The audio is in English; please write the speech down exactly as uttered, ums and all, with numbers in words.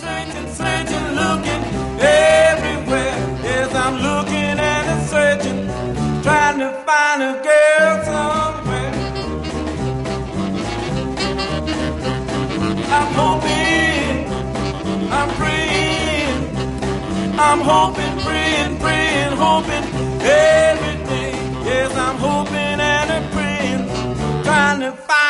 searching, searching, looking everywhere. Yes, I'm looking and searching, trying to find a girl somewhere. I'm hoping, I'm praying, I'm hoping, praying, praying, hoping every day. Yes, I'm hoping and praying, trying to find